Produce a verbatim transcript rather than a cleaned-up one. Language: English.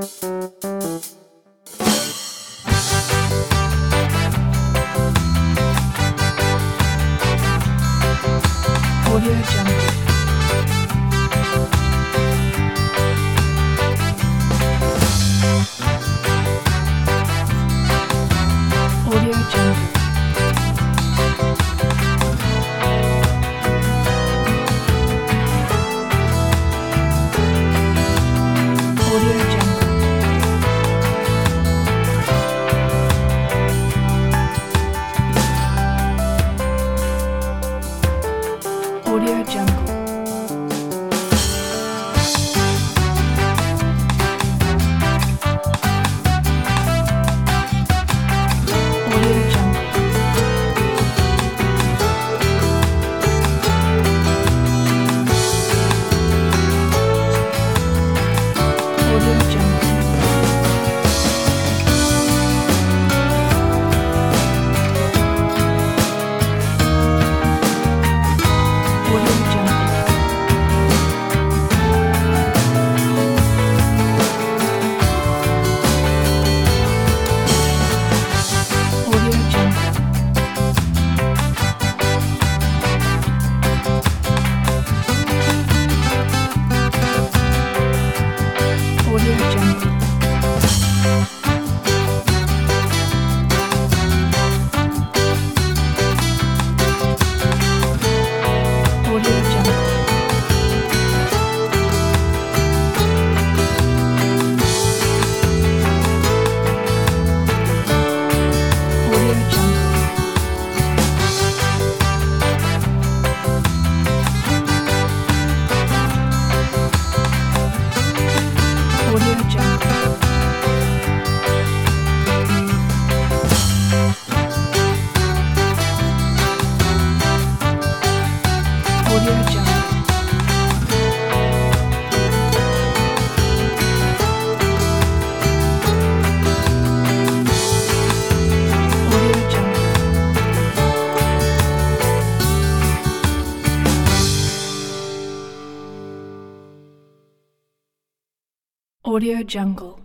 Audio Jungle. Audio Jungle. Audio Jungle. Audio Jungle. Audio Jungle. Audio Jungle. Audio Jungle. Audio Jungle. Audio Jungle. Audio Jungle. Audio Jungle. Audio Jungle. Audio Jungle. Audio Jungle. Audio Jungle.